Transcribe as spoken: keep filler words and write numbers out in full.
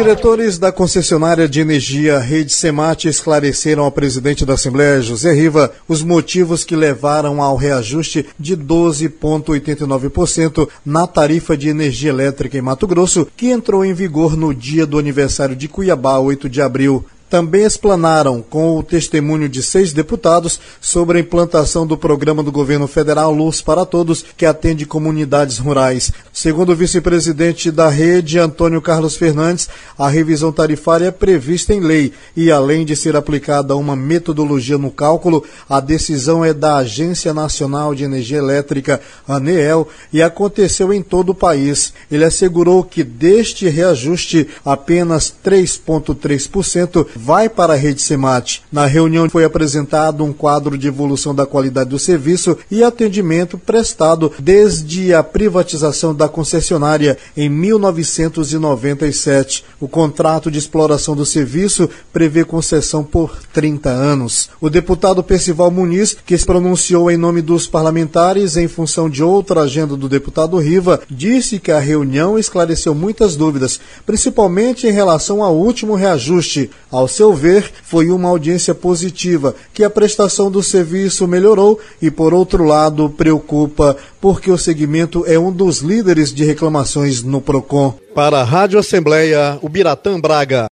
Diretores da concessionária de energia Rede Semate esclareceram ao presidente da Assembleia, José Riva, os motivos que levaram ao reajuste de doze vírgula oitenta e nove por cento na tarifa de energia elétrica em Mato Grosso, que entrou em vigor no dia do aniversário de Cuiabá, oito de abril. Também explanaram, com o testemunho de seis deputados, sobre a implantação do programa do governo federal Luz para Todos, que atende comunidades rurais. Segundo o vice-presidente da rede, Antônio Carlos Fernandes, a revisão tarifária é prevista em lei e, além de ser aplicada uma metodologia no cálculo, a decisão é da Agência Nacional de Energia Elétrica, ANEEL, e aconteceu em todo o país. Ele assegurou que deste reajuste, apenas três vírgula três por cento vai para a Rede Semate. Na reunião foi apresentado um quadro de evolução da qualidade do serviço e atendimento prestado desde a privatização da concessionária em mil novecentos e noventa e sete. O contrato de exploração do serviço prevê concessão por trinta anos. O deputado Percival Muniz, que se pronunciou em nome dos parlamentares em função de outra agenda do deputado Riva, disse que a reunião esclareceu muitas dúvidas, principalmente em relação ao último reajuste. Ao seu ver, foi uma audiência positiva, que a prestação do serviço melhorou e, por outro lado, preocupa, porque o segmento é um dos líderes de reclamações no PROCON. Para a Rádio Assembleia, Ubiratã Braga.